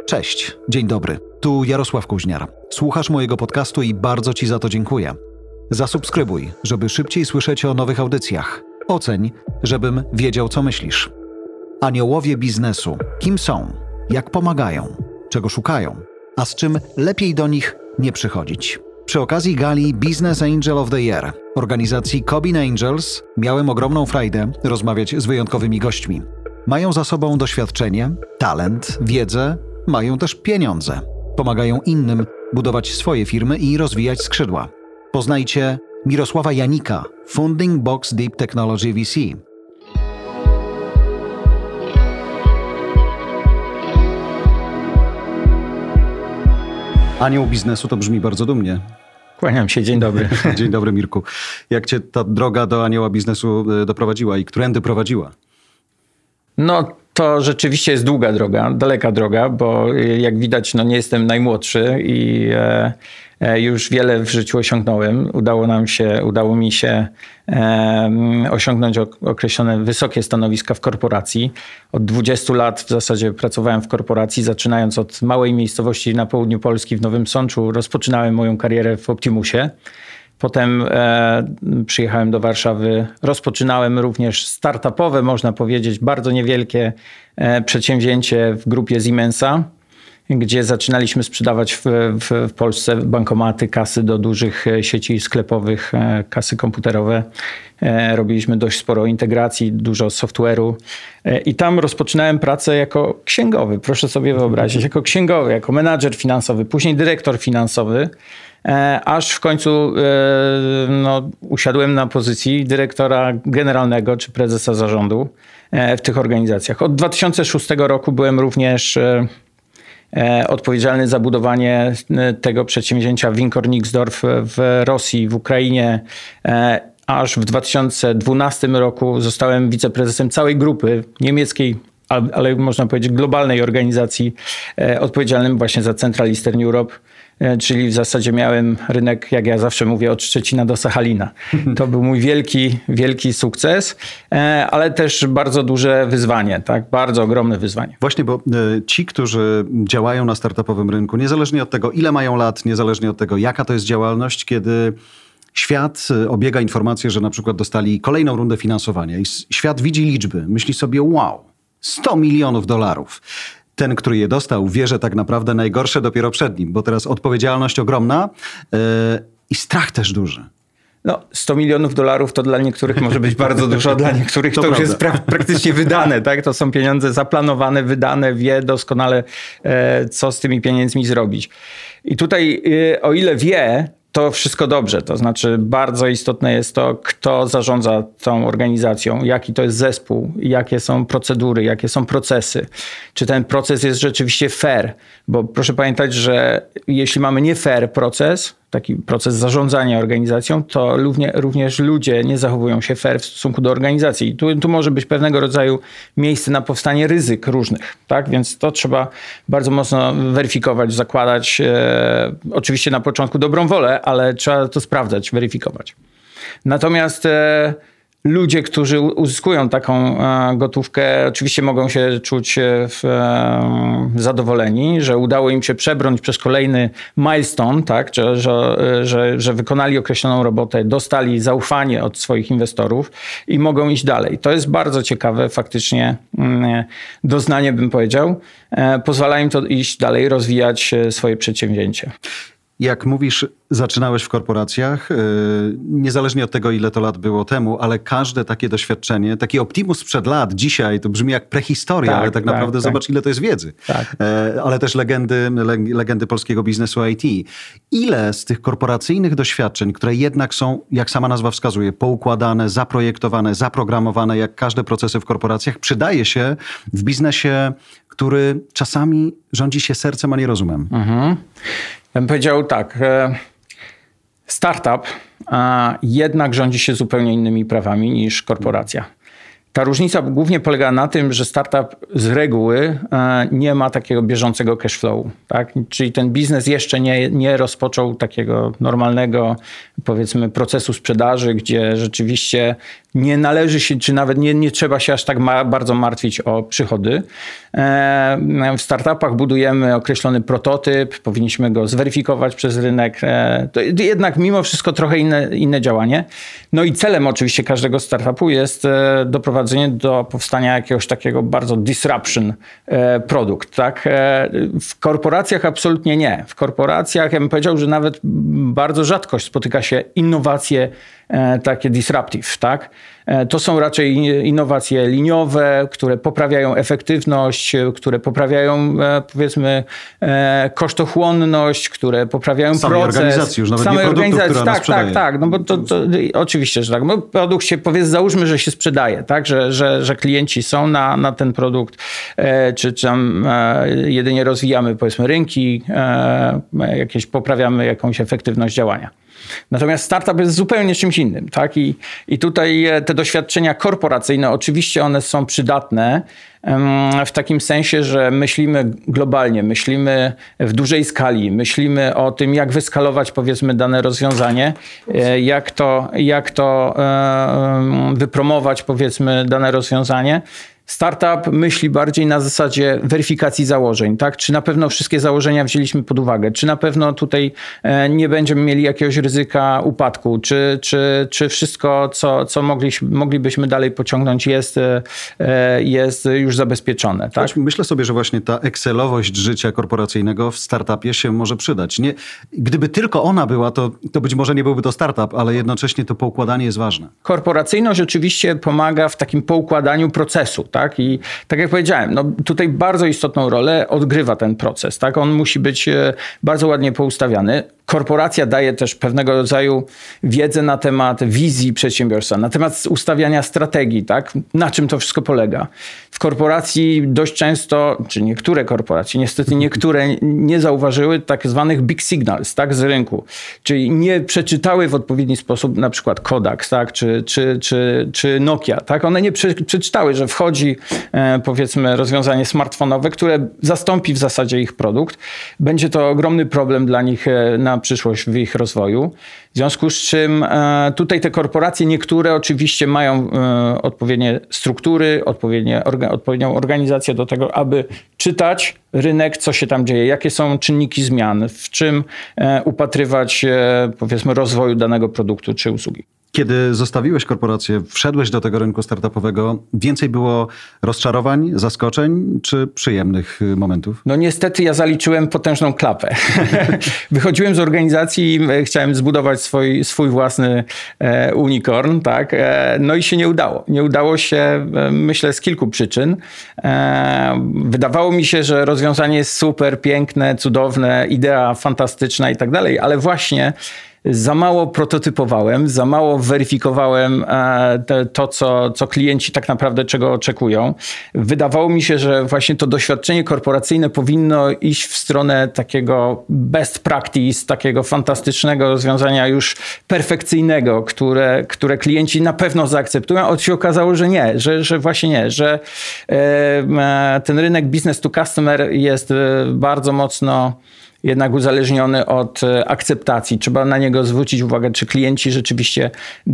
Cześć, dzień dobry. Tu Jarosław Kuźniar. Słuchasz mojego podcastu i bardzo Ci za to dziękuję. Zasubskrybuj, żeby szybciej słyszeć o nowych audycjach. Oceń, żebym wiedział, co myślisz. Aniołowie biznesu. Kim są? Jak pomagają? Czego szukają? A z czym lepiej do nich nie przychodzić? Przy okazji gali Business Angel of the Year organizacji Cobbin Angels miałem ogromną frajdę rozmawiać z wyjątkowymi gośćmi. Mają za sobą doświadczenie, talent, wiedzę, mają też pieniądze. Pomagają innym budować swoje firmy i rozwijać skrzydła. Poznajcie Mirosława Janika, Funding Box Deep Technology VC. Anioł biznesu to brzmi bardzo dumnie. Kłaniam się, dzień dobry. Dzień dobry, Mirku. Jak cię ta droga do anioła biznesu doprowadziła i którędy prowadziła? No to rzeczywiście jest długa droga, daleka droga, bo jak widać nie jestem najmłodszy i już wiele w życiu osiągnąłem. Udało mi się osiągnąć określone wysokie stanowiska w korporacji. Od 20 lat w zasadzie pracowałem w korporacji, zaczynając od małej miejscowości na południu Polski w Nowym Sączu. Rozpoczynałem moją karierę w Optimusie. Potem przyjechałem do Warszawy. Rozpoczynałem również startupowe, można powiedzieć, bardzo niewielkie przedsięwzięcie w grupie Siemensa, gdzie zaczynaliśmy sprzedawać w Polsce bankomaty, kasy do dużych sieci sklepowych, kasy komputerowe. Robiliśmy dość sporo integracji, dużo software'u i tam rozpoczynałem pracę jako księgowy. Proszę sobie wyobrazić, jako księgowy, jako menadżer finansowy, później dyrektor finansowy. Aż w końcu usiadłem na pozycji dyrektora generalnego czy prezesa zarządu w tych organizacjach. Od 2006 roku byłem również odpowiedzialny za budowanie tego przedsięwzięcia w Winkorniksdorf w Rosji, w Ukrainie. Aż w 2012 roku zostałem wiceprezesem całej grupy niemieckiej, ale można powiedzieć globalnej organizacji odpowiedzialnym właśnie za Central Eastern Europe. Czyli w zasadzie miałem rynek, jak ja zawsze mówię, od Szczecina do Sachalina. To był mój wielki sukces, ale też bardzo duże wyzwanie, tak? Bardzo ogromne wyzwanie. Właśnie, bo ci, którzy działają na startupowym rynku, niezależnie od tego, ile mają lat, niezależnie od tego, jaka to jest działalność, kiedy świat obiega informację, że na przykład dostali kolejną rundę finansowania i świat widzi liczby, myśli sobie, wow, $100 milionów. Ten, który je dostał, wie, że tak naprawdę najgorsze dopiero przed nim, bo teraz odpowiedzialność ogromna i strach też duży. No, $100 milionów to dla niektórych może być bardzo dużo, dla niektórych to już jest praktycznie wydane. Tak? To są pieniądze zaplanowane, wydane, wie doskonale, co z tymi pieniędzmi zrobić. I tutaj, o ile wie, to wszystko dobrze. To znaczy bardzo istotne jest to, kto zarządza tą organizacją, jaki to jest zespół, jakie są procedury, jakie są procesy. Czy ten proces jest rzeczywiście fair? Bo proszę pamiętać, że jeśli mamy nie fair proces, taki proces zarządzania organizacją, to również ludzie nie zachowują się fair w stosunku do organizacji. I tu może być pewnego rodzaju miejsce na powstanie ryzyk różnych. Tak? Więc to trzeba bardzo mocno weryfikować, zakładać. Oczywiście na początku dobrą wolę, ale trzeba to sprawdzać, weryfikować. Natomiast ludzie, którzy uzyskują taką gotówkę, oczywiście mogą się czuć zadowoleni, że udało im się przebrnąć przez kolejny milestone, tak? Że wykonali określoną robotę, dostali zaufanie od swoich inwestorów i mogą iść dalej. To jest bardzo ciekawe faktycznie doznanie, bym powiedział. Pozwala im to iść dalej, rozwijać swoje przedsięwzięcie. Jak mówisz, zaczynałeś w korporacjach, niezależnie od tego, ile to lat było temu, ale każde takie doświadczenie, taki Optimus sprzed lat, dzisiaj to brzmi jak prehistoria, ale tak naprawdę zobacz, ile to jest wiedzy. Tak. Ale też legendy polskiego biznesu IT. Ile z tych korporacyjnych doświadczeń, które jednak są, jak sama nazwa wskazuje, poukładane, zaprojektowane, zaprogramowane, jak każde procesy w korporacjach, przydaje się w biznesie, który czasami rządzi się sercem, a nie rozumem? Ja bym powiedział tak, startup jednak rządzi się zupełnie innymi prawami niż korporacja. Ta różnica głównie polega na tym, że startup z reguły nie ma takiego bieżącego cash flowu, tak? Czyli ten biznes jeszcze nie rozpoczął takiego normalnego, powiedzmy, procesu sprzedaży, gdzie rzeczywiście nie należy się, czy nawet nie trzeba się aż tak bardzo martwić o przychody. W startupach budujemy określony prototyp, powinniśmy go zweryfikować przez rynek. To jednak mimo wszystko trochę inne działanie. No i celem oczywiście każdego startupu jest doprowadzenie do powstania jakiegoś takiego bardzo disruption produkt. Tak? W korporacjach absolutnie nie. W korporacjach ja bym powiedział, że nawet bardzo rzadko spotyka się innowacje takie disruptive, tak? To są raczej innowacje liniowe, które poprawiają efektywność, które poprawiają, powiedzmy, kosztochłonność, które poprawiają samej proces. Organizacji, już nawet samej nie produktu, która nas sprzedaje. Tak. No bo to oczywiście, że tak. No, produkt się, załóżmy, że się sprzedaje, tak? Że klienci są na ten produkt, czy tam jedynie rozwijamy, powiedzmy, rynki, poprawiamy jakąś efektywność działania. Natomiast startup jest zupełnie czymś innym, tak? I tutaj te doświadczenia korporacyjne, oczywiście one są przydatne w takim sensie, że myślimy globalnie, myślimy w dużej skali, myślimy o tym, jak wyskalować, powiedzmy, dane rozwiązanie, jak to wypromować, powiedzmy, dane rozwiązanie. Startup myśli bardziej na zasadzie weryfikacji założeń, tak? Czy na pewno wszystkie założenia wzięliśmy pod uwagę? Czy na pewno tutaj nie będziemy mieli jakiegoś ryzyka upadku? Czy wszystko, co moglibyśmy dalej pociągnąć, jest już zabezpieczone? Tak? Myślę sobie, że właśnie ta Excelowość życia korporacyjnego w startupie się może przydać. Gdyby tylko ona była, to być może nie byłby to startup, ale jednocześnie to poukładanie jest ważne. Korporacyjność oczywiście pomaga w takim poukładaniu procesu, tak? I tak jak powiedziałem, no tutaj bardzo istotną rolę odgrywa ten proces, tak? On musi być bardzo ładnie poustawiany. Korporacja daje też pewnego rodzaju wiedzę na temat wizji przedsiębiorstwa, na temat ustawiania strategii, tak? Na czym to wszystko polega. W korporacji dość często, czy niektóre korporacje, niestety niektóre nie zauważyły tak zwanych big signals, tak? Z rynku. Czyli nie przeczytały w odpowiedni sposób na przykład Kodak, tak? Czy Nokia, tak? One nie przeczytały, że wchodzi, powiedzmy, rozwiązanie smartfonowe, które zastąpi w zasadzie ich produkt. Będzie to ogromny problem dla nich na przyszłość w ich rozwoju. W związku z czym tutaj te korporacje, niektóre oczywiście mają odpowiednie struktury, odpowiednią organizację do tego, aby czytać rynek, co się tam dzieje, jakie są czynniki zmian, w czym upatrywać, powiedzmy, rozwoju danego produktu czy usługi. Kiedy zostawiłeś korporację, wszedłeś do tego rynku startupowego, więcej było rozczarowań, zaskoczeń czy przyjemnych momentów? No niestety ja zaliczyłem potężną klapę. Wychodziłem z organizacji i chciałem zbudować swój własny unicorn, tak? No i się nie udało. Nie udało się, myślę, z kilku przyczyn. Wydawało mi się, że rozwiązanie jest super, piękne, cudowne, idea fantastyczna i tak dalej, ale właśnie za mało prototypowałem, za mało weryfikowałem to, co klienci tak naprawdę czego oczekują. Wydawało mi się, że właśnie to doświadczenie korporacyjne powinno iść w stronę takiego best practice, takiego fantastycznego rozwiązania już perfekcyjnego, które klienci na pewno zaakceptują, a się okazało, że nie, że właśnie nie, że ten rynek business to customer jest bardzo mocno jednak uzależniony od akceptacji. Trzeba na niego zwrócić uwagę, czy klienci rzeczywiście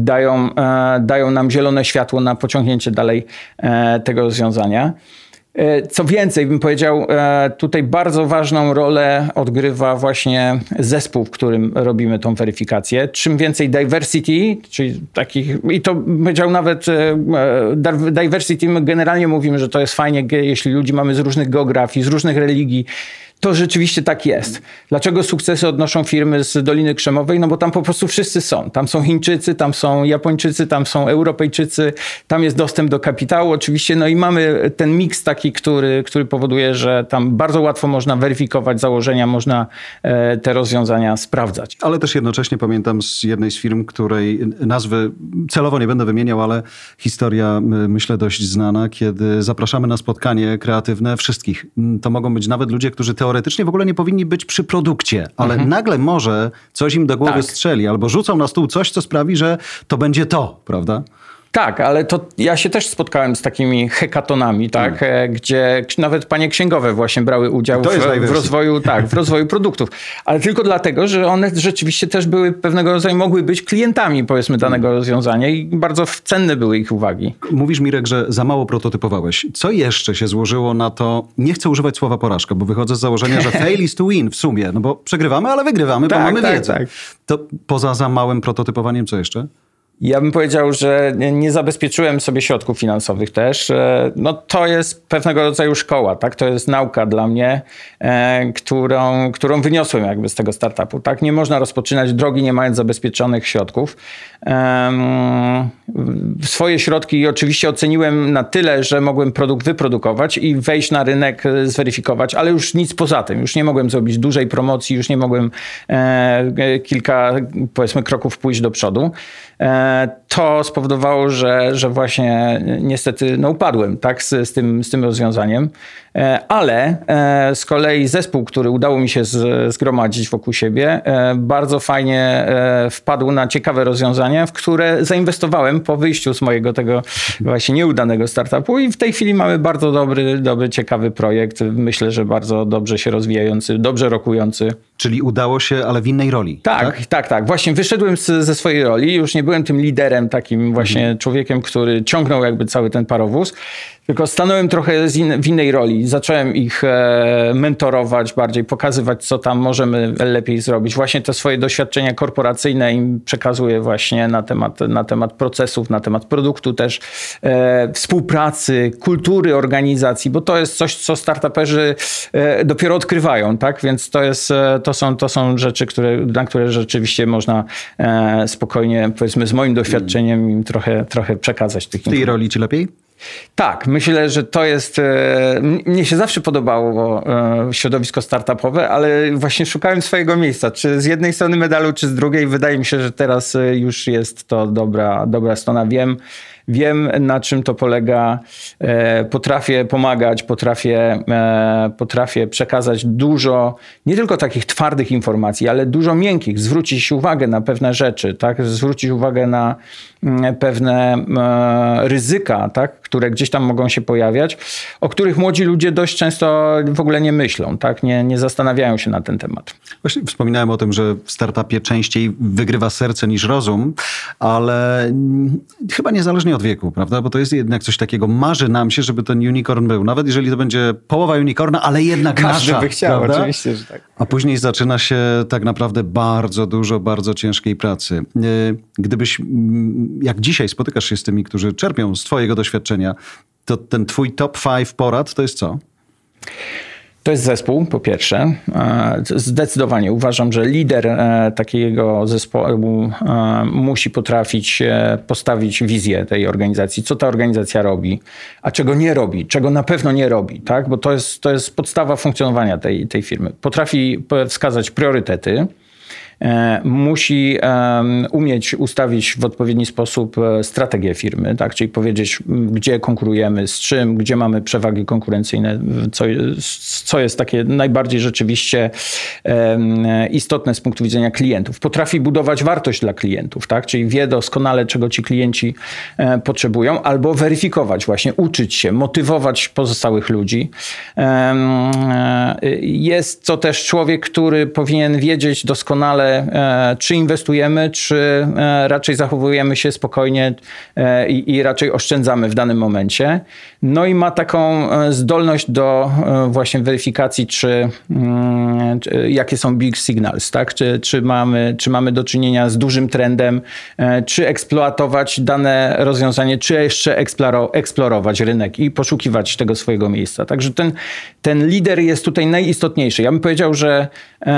dają nam zielone światło na pociągnięcie dalej tego rozwiązania. Co więcej, bym powiedział, tutaj bardzo ważną rolę odgrywa właśnie zespół, w którym robimy tą weryfikację. Czym więcej diversity, czyli takich, i to powiedział nawet diversity, my generalnie mówimy, że to jest fajnie, jeśli ludzi mamy z różnych geografii, z różnych religii. To rzeczywiście tak jest. Dlaczego sukcesy odnoszą firmy z Doliny Krzemowej? No bo tam po prostu wszyscy są. Tam są Chińczycy, tam są Japończycy, tam są Europejczycy, tam jest dostęp do kapitału oczywiście. No i mamy ten miks taki, który powoduje, że tam bardzo łatwo można weryfikować założenia, można te rozwiązania sprawdzać. Ale też jednocześnie pamiętam z jednej z firm, której nazwy celowo nie będę wymieniał, ale historia, myślę, dość znana, kiedy zapraszamy na spotkanie kreatywne wszystkich. To mogą być nawet ludzie, którzy teoretycznie w ogóle nie powinni być przy produkcie, ale nagle może coś im do głowy strzeli albo rzucą na stół coś, co sprawi, że to będzie to, prawda? Tak, ale to ja się też spotkałem z takimi hekatonami, tak, gdzie nawet panie księgowe właśnie brały udział w rozwoju produktów. Ale tylko dlatego, że one rzeczywiście też były pewnego rodzaju, mogły być klientami, powiedzmy, danego rozwiązania i bardzo cenne były ich uwagi. Mówisz, Mirek, że za mało prototypowałeś. Co jeszcze się złożyło na to, nie chcę używać słowa porażka, bo wychodzę z założenia, że fail is to win w sumie, no bo przegrywamy, ale wygrywamy, bo mamy wiedzę. Tak. To poza za małym prototypowaniem, co jeszcze? Ja bym powiedział, że nie zabezpieczyłem sobie środków finansowych też. No to jest pewnego rodzaju szkoła, tak? To jest nauka dla mnie, którą wyniosłem jakby z tego startupu, tak? Nie można rozpoczynać drogi, nie mając zabezpieczonych środków. Swoje środki oczywiście oceniłem na tyle, że mogłem produkt wyprodukować i wejść na rynek, zweryfikować, ale już nic poza tym. Już nie mogłem zrobić dużej promocji, już nie mogłem kilka, powiedzmy, kroków pójść do przodu. To spowodowało, że właśnie niestety upadłem, tak, z tym rozwiązaniem. Ale z kolei zespół, który udało mi się zgromadzić wokół siebie, bardzo fajnie wpadł na ciekawe rozwiązania, w które zainwestowałem po wyjściu z mojego tego właśnie nieudanego startupu i w tej chwili mamy bardzo dobry, ciekawy projekt. Myślę, że bardzo dobrze się rozwijający, dobrze rokujący. Czyli udało się, ale w innej roli. Tak. Właśnie wyszedłem ze swojej roli. Już nie byłem tym liderem, takim właśnie człowiekiem, który ciągnął jakby cały ten parowóz. Tylko stanąłem trochę w innej roli. Zacząłem ich mentorować bardziej, pokazywać, co tam możemy lepiej zrobić. Właśnie te swoje doświadczenia korporacyjne im przekazuję właśnie na temat procesów, na temat produktu też, współpracy, kultury organizacji, bo to jest coś, co startuperzy dopiero odkrywają, tak? Więc to są rzeczy, na które rzeczywiście można spokojnie, powiedzmy, z moim doświadczeniem im trochę przekazać tych informacji. W tej roli ci lepiej? Tak, myślę, że to jest... Mnie się zawsze podobało środowisko startupowe, ale właśnie szukałem swojego miejsca. Czy z jednej strony medalu, czy z drugiej. Wydaje mi się, że teraz już jest to dobra strona. Wiem, na czym to polega. Potrafię pomagać, potrafię przekazać dużo, nie tylko takich twardych informacji, ale dużo miękkich. Zwrócić uwagę na pewne rzeczy, tak? Zwrócić uwagę na pewne ryzyka, tak? Które gdzieś tam mogą się pojawiać, o których młodzi ludzie dość często w ogóle nie myślą, tak? Nie zastanawiają się na ten temat. Właśnie wspominałem o tym, że w startupie częściej wygrywa serce niż rozum, ale chyba niezależnie od wieku, prawda? Bo to jest jednak coś takiego, marzy nam się, żeby ten unicorn był. Nawet jeżeli to będzie połowa unicorna, ale jednak każdy nasza. By chciał, prawda? oczywiście, że tak. A później zaczyna się tak naprawdę bardzo dużo, bardzo ciężkiej pracy. Gdybyś, jak dzisiaj spotykasz się z tymi, którzy czerpią z twojego doświadczenia, to ten twój top 5 porad to jest co? To jest zespół, po pierwsze. Zdecydowanie uważam, że lider takiego zespołu musi potrafić postawić wizję tej organizacji. Co ta organizacja robi, a czego nie robi, czego na pewno nie robi, tak? Bo to jest podstawa funkcjonowania tej firmy. Potrafi wskazać priorytety. Musi umieć ustawić w odpowiedni sposób strategię firmy, tak? Czyli powiedzieć, gdzie konkurujemy, z czym, gdzie mamy przewagi konkurencyjne, co jest takie najbardziej rzeczywiście istotne z punktu widzenia klientów. Potrafi budować wartość dla klientów, tak? Czyli wie doskonale, czego ci klienci potrzebują, albo weryfikować właśnie, uczyć się, motywować pozostałych ludzi. Jest to też człowiek, który powinien wiedzieć doskonale, czy inwestujemy, czy raczej zachowujemy się spokojnie i raczej oszczędzamy w danym momencie. No i ma taką zdolność do właśnie weryfikacji, jakie są big signals, tak? Czy mamy do czynienia z dużym trendem, czy eksploatować dane rozwiązanie, czy jeszcze eksplorować rynek i poszukiwać tego swojego miejsca. Także ten lider jest tutaj najistotniejszy. Ja bym powiedział, że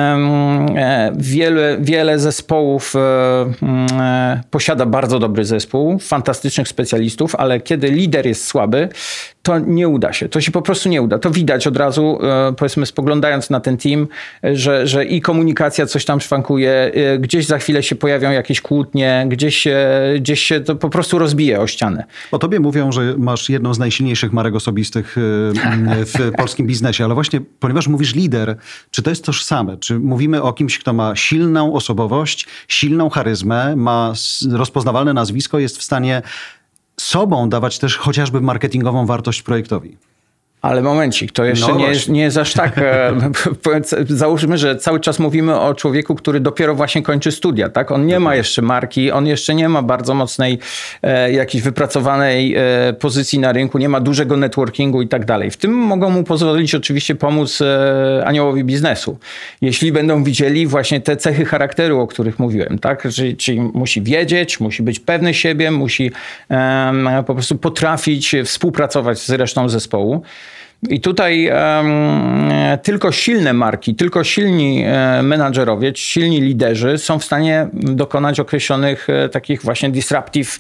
wiele zespołów posiada bardzo dobry zespół, fantastycznych specjalistów, ale kiedy lider jest słaby, to nie uda się. To się po prostu nie uda. To widać od razu, powiedzmy, spoglądając na ten team, że i komunikacja coś tam szwankuje, gdzieś za chwilę się pojawią jakieś kłótnie, gdzieś się to po prostu rozbije o ścianę. O tobie mówią, że masz jedną z najsilniejszych marek osobistych w polskim biznesie, ale właśnie, ponieważ mówisz lider, czy to jest tożsame? Czy mówimy o kimś, kto ma silną osobowość, silną charyzmę, ma rozpoznawalne nazwisko, jest w stanie sobą dawać też chociażby marketingową wartość projektowi. Ale momencik, to jeszcze nie jest aż tak. Załóżmy, że cały czas mówimy o człowieku, który dopiero właśnie kończy studia, tak? On nie ma jeszcze marki, on jeszcze nie ma bardzo mocnej, jakiejś wypracowanej pozycji na rynku, nie ma dużego networkingu i tak dalej. W tym mogą mu pozwolić oczywiście pomóc aniołowi biznesu. Jeśli będą widzieli właśnie te cechy charakteru, o których mówiłem, tak? Czyli musi wiedzieć, musi być pewny siebie, musi po prostu potrafić współpracować z resztą zespołu. I tutaj tylko silne marki, tylko silni menadżerowie, silni liderzy są w stanie dokonać określonych takich właśnie disruptive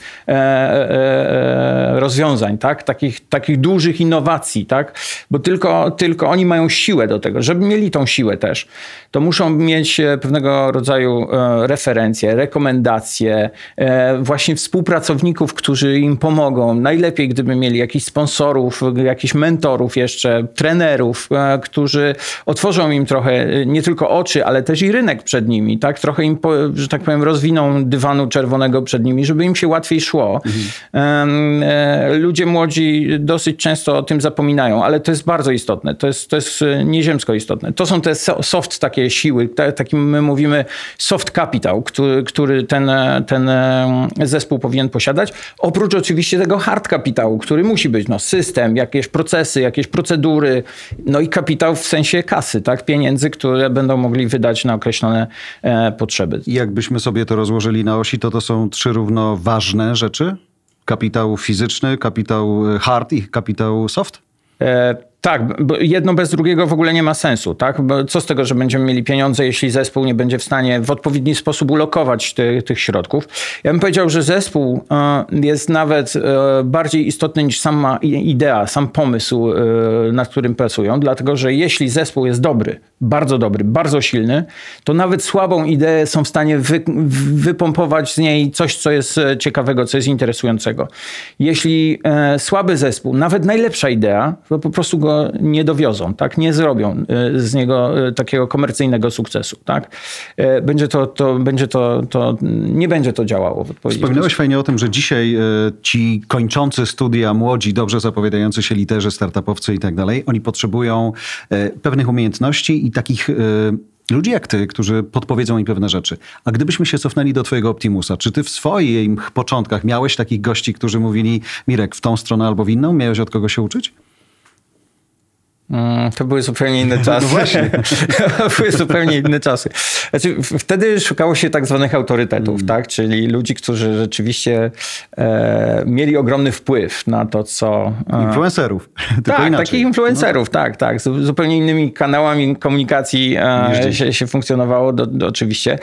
rozwiązań, tak? Takich dużych innowacji, tak? Bo tylko oni mają siłę do tego. Żeby mieli tą siłę też, to muszą mieć pewnego rodzaju referencje, rekomendacje, właśnie współpracowników, którzy im pomogą. Najlepiej, gdyby mieli jakichś sponsorów, jakichś mentorów jeszcze, trenerów, którzy otworzą im trochę nie tylko oczy, ale też i rynek przed nimi, tak? Trochę im, że tak powiem, rozwiną dywanu czerwonego przed nimi, żeby im się łatwiej szło. Ludzie młodzi dosyć często o tym zapominają, ale to jest bardzo istotne. To jest nieziemsko istotne. To są te soft takie siły, taki my mówimy soft capital, który ten zespół powinien posiadać. Oprócz oczywiście tego hard kapitału, który musi być system, jakieś procesy, jakieś procedury, no i kapitał w sensie kasy, tak? Pieniędzy, które będą mogli wydać na określone potrzeby. Jakbyśmy sobie to rozłożyli na osi, to są 3 równoważne rzeczy? Kapitał fizyczny, kapitał hard i kapitał soft? Tak, bo jedno bez drugiego w ogóle nie ma sensu, tak? Bo co z tego, że będziemy mieli pieniądze, jeśli zespół nie będzie w stanie w odpowiedni sposób ulokować tych środków. Ja bym powiedział, że zespół jest nawet bardziej istotny niż sama idea, sam pomysł, nad którym pracują, dlatego że jeśli zespół jest dobry, bardzo silny, to nawet słabą ideę są w stanie wypompować z niej coś, co jest ciekawego, co jest interesującego. Jeśli słaby zespół, nawet najlepsza idea, to po prostu go nie dowiozą, tak? Nie zrobią z niego takiego komercyjnego sukcesu, tak? Nie będzie to działało w odpowiedzi. Wspominałeś fajnie o tym, że dzisiaj ci kończący studia, młodzi, dobrze zapowiadający się liderzy, startupowcy i tak dalej, oni potrzebują pewnych umiejętności i takich ludzi jak ty, którzy podpowiedzą im pewne rzeczy. A gdybyśmy się cofnęli do twojego Optimusa, czy ty w swoich początkach miałeś takich gości, którzy mówili: Mirek, w tą stronę albo w inną? Miałeś od kogo się uczyć? To były zupełnie inne czasy. No właśnie. Były zupełnie inne czasy. Znaczy, wtedy szukało się tak zwanych autorytetów, tak? Czyli ludzi, którzy rzeczywiście mieli ogromny wpływ na to, co... Influencerów. Tak, takich influencerów, tak. Z zupełnie innymi kanałami komunikacji się funkcjonowało oczywiście.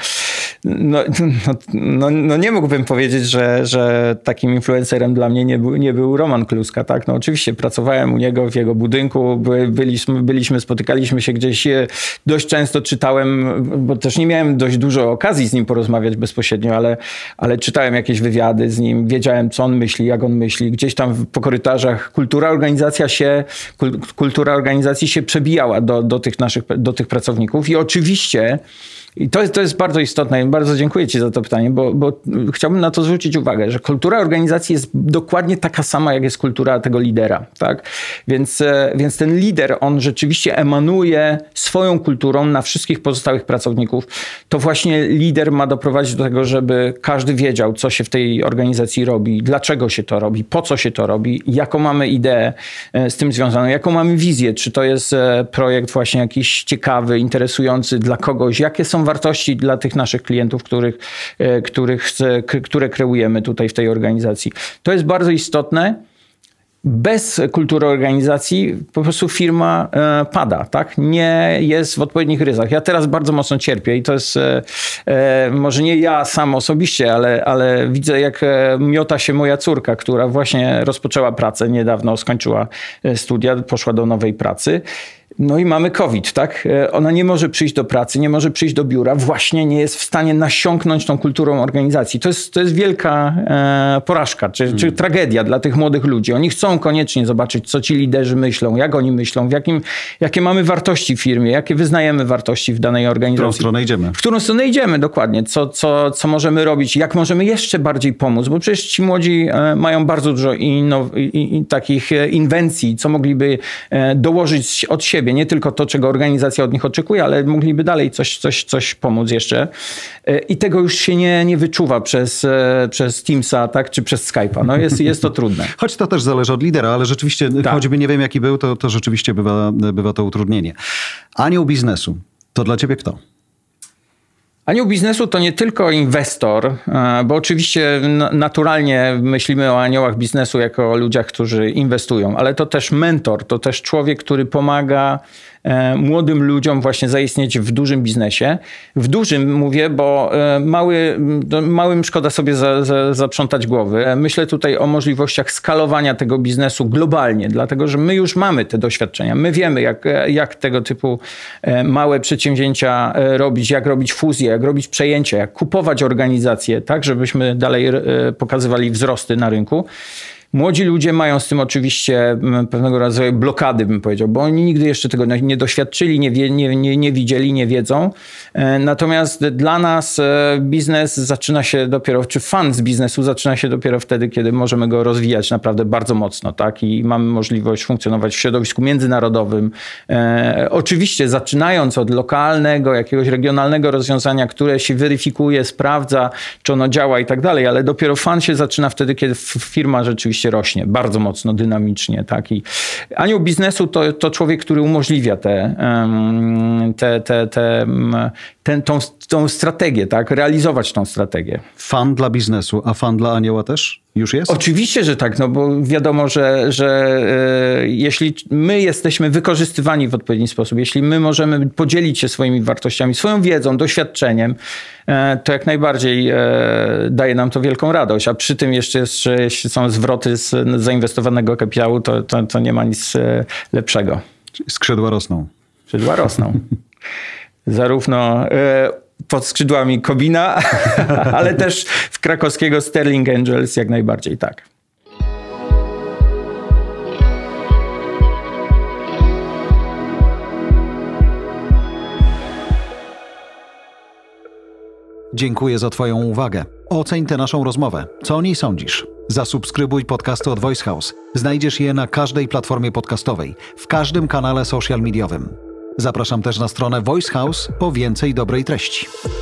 No nie mógłbym powiedzieć, że takim influencerem dla mnie nie był Roman Kluska, tak? No oczywiście pracowałem u niego w jego budynku, spotykaliśmy się gdzieś, dość często czytałem, bo też nie miałem dość dużo okazji z nim porozmawiać bezpośrednio, ale czytałem jakieś wywiady z nim, wiedziałem, co on myśli, jak on myśli. Gdzieś tam po korytarzach kultura organizacji się przebijała do tych pracowników i oczywiście. I to jest bardzo istotne i bardzo dziękuję ci za to pytanie, bo chciałbym na to zwrócić uwagę, że kultura organizacji jest dokładnie taka sama, jak jest kultura tego lidera, tak? Więc ten lider, on rzeczywiście emanuje swoją kulturą na wszystkich pozostałych pracowników. To właśnie lider ma doprowadzić do tego, żeby każdy wiedział, co się w tej organizacji robi, dlaczego się to robi, po co się to robi, jaką mamy ideę z tym związaną, jaką mamy wizję, czy to jest projekt właśnie jakiś ciekawy, interesujący dla kogoś, jakie są wartości dla tych naszych klientów, które kreujemy tutaj w tej organizacji. To jest bardzo istotne. Bez kultury organizacji po prostu firma pada, tak? Nie jest w odpowiednich ryzach. Ja teraz bardzo mocno cierpię i to jest może nie ja sam osobiście, ale widzę, jak miota się moja córka, która właśnie rozpoczęła pracę niedawno, skończyła studia, poszła do nowej pracy. No i mamy COVID, tak? Ona nie może przyjść do pracy, nie może przyjść do biura, właśnie nie jest w stanie nasiąknąć tą kulturą organizacji. To jest wielka porażka, czy tragedia dla tych młodych ludzi. Oni chcą koniecznie zobaczyć, co ci liderzy myślą, jak oni myślą, jakie mamy wartości w firmie, jakie wyznajemy wartości w danej organizacji. W którą stronę idziemy. W którą stronę idziemy, dokładnie. Co możemy robić, jak możemy jeszcze bardziej pomóc, bo przecież ci młodzi mają bardzo dużo takich inwencji, co mogliby dołożyć od siebie. Nie tylko to, czego organizacja od nich oczekuje, ale mogliby dalej coś pomóc jeszcze. I tego już się nie wyczuwa przez Teamsa, tak, czy przez Skype'a. No jest to trudne. Choć to też zależy od lidera, ale rzeczywiście, choćby nie wiem jaki był, to rzeczywiście bywa to utrudnienie. Anioł biznesu, to dla ciebie kto? Anioł biznesu to nie tylko inwestor, bo oczywiście naturalnie myślimy o aniołach biznesu jako o ludziach, którzy inwestują, ale to też mentor, to też człowiek, który pomaga młodym ludziom właśnie zaistnieć w dużym biznesie. W dużym mówię, bo małym szkoda sobie zaprzątać głowy. Myślę tutaj o możliwościach skalowania tego biznesu globalnie, dlatego że my już mamy te doświadczenia. My wiemy, jak tego typu małe przedsięwzięcia robić, jak robić fuzje, jak robić przejęcia, jak kupować organizacje, tak, żebyśmy dalej pokazywali wzrosty na rynku. Młodzi ludzie mają z tym oczywiście pewnego rodzaju blokady, bym powiedział, bo oni nigdy jeszcze tego nie doświadczyli, nie widzieli, nie wiedzą. Natomiast dla nas biznes zaczyna się dopiero, czy fan z biznesu zaczyna się dopiero wtedy, kiedy możemy go rozwijać naprawdę bardzo mocno, tak? I mamy możliwość funkcjonować w środowisku międzynarodowym. Oczywiście zaczynając od lokalnego, jakiegoś regionalnego rozwiązania, które się weryfikuje, sprawdza, czy ono działa i tak dalej, ale dopiero fan się zaczyna wtedy, kiedy firma rzeczywiście rośnie bardzo mocno, dynamicznie. Tak? I anioł biznesu to człowiek, który umożliwia tą strategię, tak? Realizować tą strategię. Fan dla biznesu, a fan dla anioła też już jest? Oczywiście, że tak, no bo wiadomo, że jeśli my jesteśmy wykorzystywani w odpowiedni sposób, jeśli my możemy podzielić się swoimi wartościami, swoją wiedzą, doświadczeniem, to jak najbardziej daje nam to wielką radość. A przy tym jeszcze jeśli są zwroty z zainwestowanego kapitału, to nie ma nic lepszego. Skrzydła rosną. Skrzydła rosną. Zarówno pod skrzydłami Kobina, ale też w krakowskiego Sterling Angels jak najbardziej tak. Dziękuję za twoją uwagę. Oceń tę naszą rozmowę. Co o niej sądzisz? Zasubskrybuj podcasty od Voice House. Znajdziesz je na każdej platformie podcastowej, w każdym kanale social mediowym. Zapraszam też na stronę Voice House po więcej dobrej treści.